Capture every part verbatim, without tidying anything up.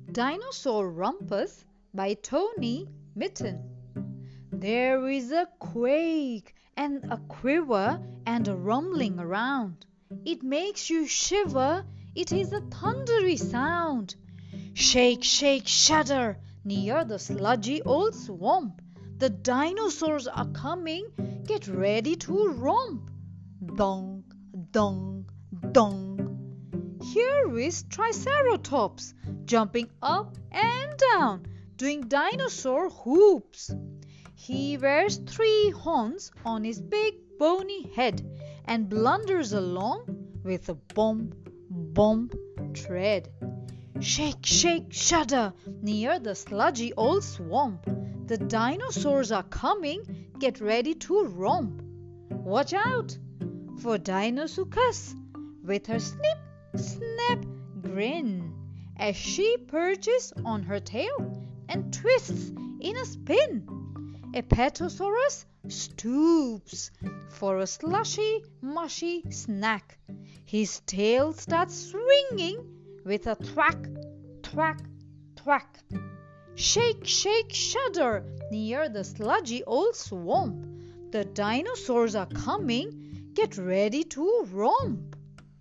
Dinosaur Rumpus by Tony Mitton. There is a quake and a quiver and a rumbling around. It makes you shiver, it is a thundery sound. Shake, shake, shudder near the sludgy old swamp. The dinosaurs are coming, get ready to romp. Dong, dong, dong. Here is Triceratops, jumping up and down, doing dinosaur hoops. He wears three horns on his big bony head and blunders along with a bump, bump tread. Shake, shake, shudder near the sludgy old swamp. The dinosaurs are coming, get ready to romp. Watch out for Deinosuchus with her snip, snap grin as she perches on her tail and twists in a spin. Apatosaurus stoops for a slushy, mushy snack. His tail starts swinging with a thwack, thwack, thwack. Shake, shake, shudder near the sludgy old swamp. The dinosaurs are coming, get ready to romp.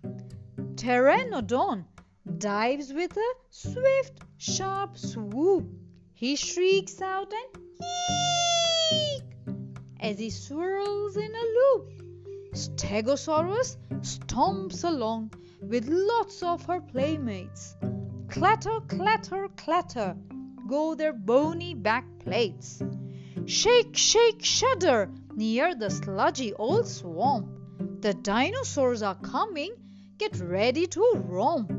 Pteranodon dives with a swift, sharp swoop. He shrieks out and eek as he swirls in a loop. Stegosaurus stomps along with lots of her playmates. Clatter, clatter, clatter go their bony back plates. Shake, shake, shudder near the sludgy old swamp. The dinosaurs are coming, get ready to romp.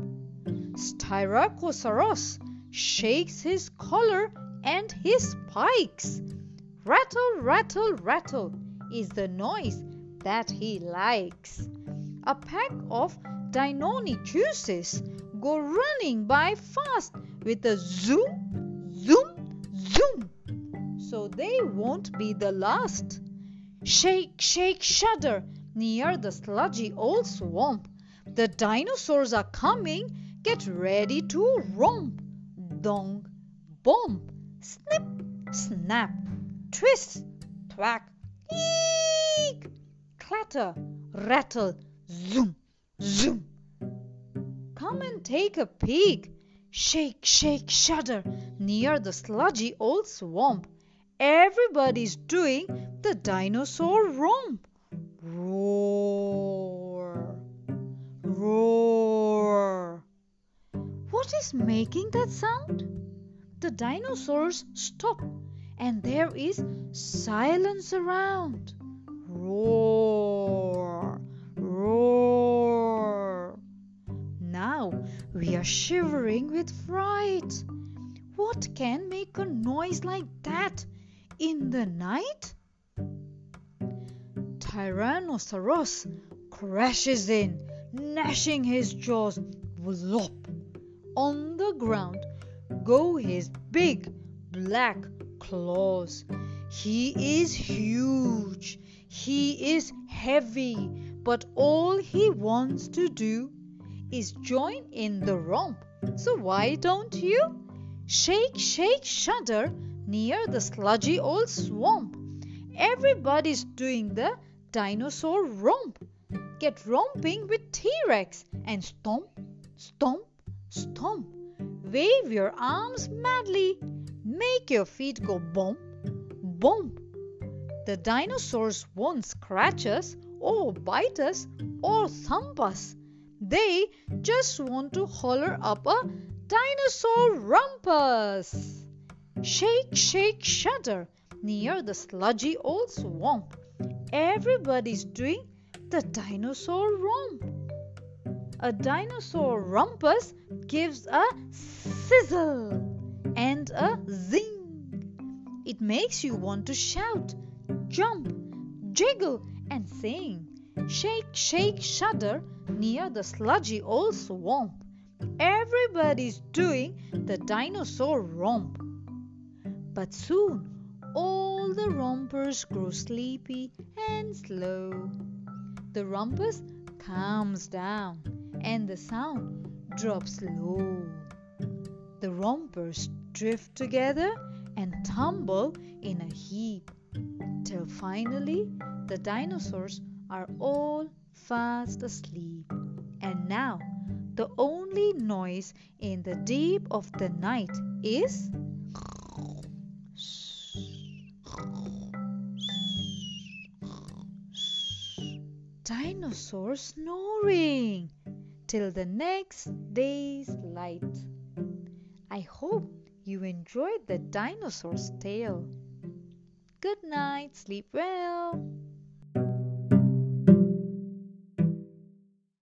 Styracosaurus shakes his collar and his spikes. Rattle, rattle, rattle is the noise that he likes. A pack of Deinonychuses go running by fast with a zoom, zoom, zoom, so they won't be the last. Shake, shake, shudder near the sludgy old swamp. The dinosaurs are coming, get ready to romp. Dong, bomb, snip, snap, twist, thwack, eek, clatter, rattle, zoom, zoom. Come and take a peek. Shake, shake, shudder near the sludgy old swamp. Everybody's doing the dinosaur romp. Roar, roar. What is making that sound? The dinosaurs stop and there is silence around. Roar, roar. Now we are shivering with fright. What can make a noise like that in the night? Tyrannosaurus crashes in, gnashing his jaws. Wallop! On the ground go his big black claws. He is huge, he is heavy, but all he wants to do is join in the romp. So why don't you? Shake, shake, shudder near the sludgy old swamp. Everybody's doing the dinosaur romp. Get romping with T-Rex and stomp, stomp, stomp. Wave your arms madly. Make your feet go bump, bump. The dinosaurs won't scratch us or bite us or thump us. They just want to holler up a dinosaur rumpus. Shake, shake, shudder near the sludgy old swamp. Everybody's doing the dinosaur romp. A dinosaur rumpus gives a sizzle and a zing. It makes you want to shout, jump, jiggle and sing. Shake, shake, shudder near the sludgy old swamp. Everybody's doing the dinosaur romp. But soon all the rompers grow sleepy and slow. The rumpus calms down and the sound drops low. The rompers drift together and tumble in a heap, till finally the dinosaurs are all fast asleep. And now the only noise in the deep of the night is dinosaur snoring till the next day's light. I hope you enjoyed the dinosaur's tale. Good night, sleep well.